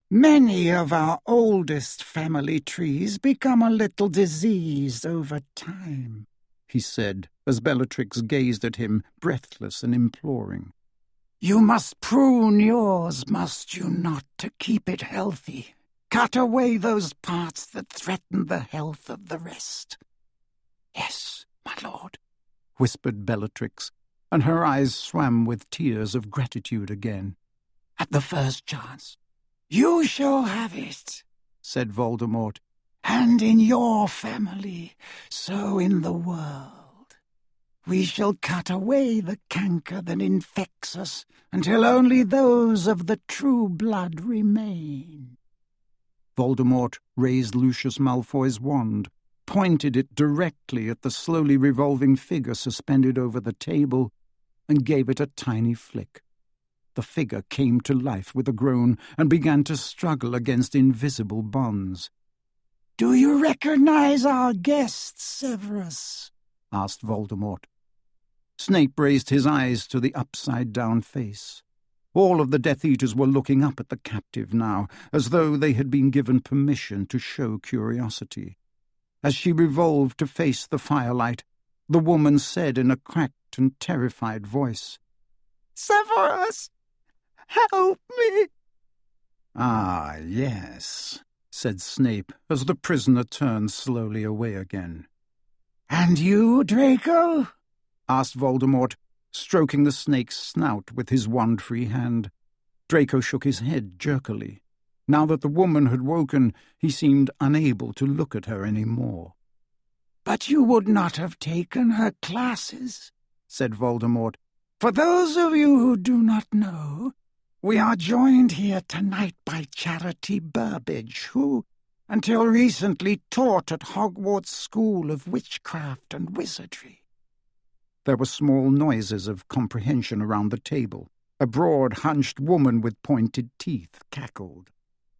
Many of our oldest family trees become a little diseased over time, he said, as Bellatrix gazed at him, breathless and imploring. You must prune yours, must you not, to keep it healthy? Cut away those parts that threaten the health of the rest. Yes, my lord, whispered Bellatrix, and her eyes swam with tears of gratitude again. At the first chance. You shall have it, said Voldemort, and in your family, so in the world. We shall cut away the canker that infects us until only those of the true blood remain. Voldemort raised Lucius Malfoy's wand, pointed it directly at the slowly revolving figure suspended over the table, and gave it a tiny flick. The figure came to life with a groan and began to struggle against invisible bonds. "Do you recognize our guest, Severus?" asked Voldemort. Snape raised his eyes to the upside-down face. All of the Death Eaters were looking up at the captive now, as though they had been given permission to show curiosity. As she revolved to face the firelight, the woman said in a cracked and terrified voice, "Severus! Help me!" "Ah, yes," said Snape, as the prisoner turned slowly away again. "And you, Draco?" asked Voldemort, stroking the snake's snout with his wand-free hand. Draco shook his head jerkily. Now that the woman had woken, he seemed unable to look at her any more. "But you would not have taken her classes," said Voldemort. "For those of you who do not know, we are joined here tonight by Charity Burbage, who, until recently, taught at Hogwarts School of Witchcraft and Wizardry." There were small noises of comprehension around the table. A broad, hunched woman with pointed teeth cackled.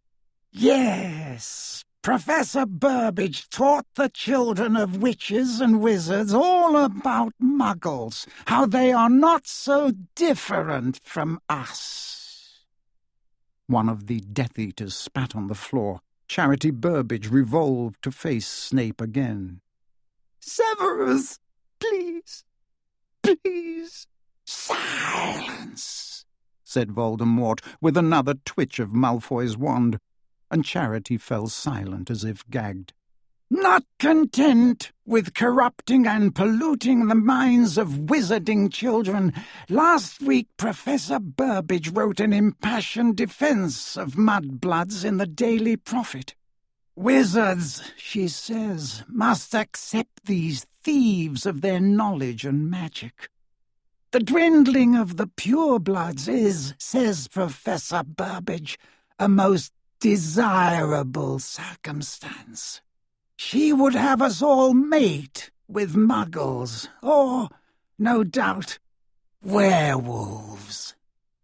"Yes, Professor Burbage taught the children of witches and wizards all about muggles, how they are not so different from us." One of the Death Eaters spat on the floor. Charity Burbage revolved to face Snape again. "Severus, please, please." "Silence," said Voldemort, with another twitch of Malfoy's wand, and Charity fell silent as if gagged. "Not content with corrupting and polluting the minds of wizarding children, last week Professor Burbage wrote an impassioned defense of mudbloods in the Daily Prophet. Wizards, she says, must accept these thieves of their knowledge and magic. The dwindling of the purebloods is, says Professor Burbage, a most desirable circumstance. She would have us all mate with muggles, or, no doubt, werewolves."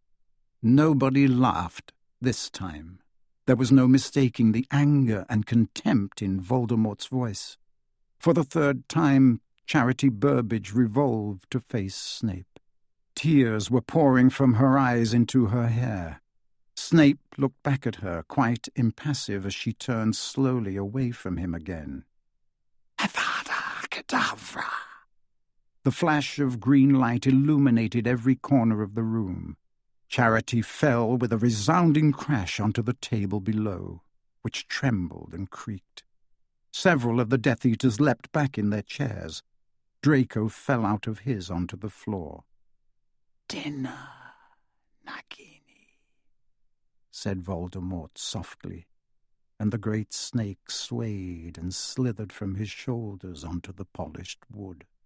Nobody laughed this time. There was no mistaking the anger and contempt in Voldemort's voice. For the third time, Charity Burbage revolved to face Snape. Tears were pouring from her eyes into her hair. Snape looked back at her, quite impassive, as she turned slowly away from him again. "Avada Kedavra!" The flash of green light illuminated every corner of the room. Charity fell with a resounding crash onto the table below, which trembled and creaked. Several of the Death Eaters leapt back in their chairs. Draco fell out of his onto the floor. "Dinner, Nagini," said Voldemort softly, and the great snake swayed and slithered from his shoulders onto the polished wood.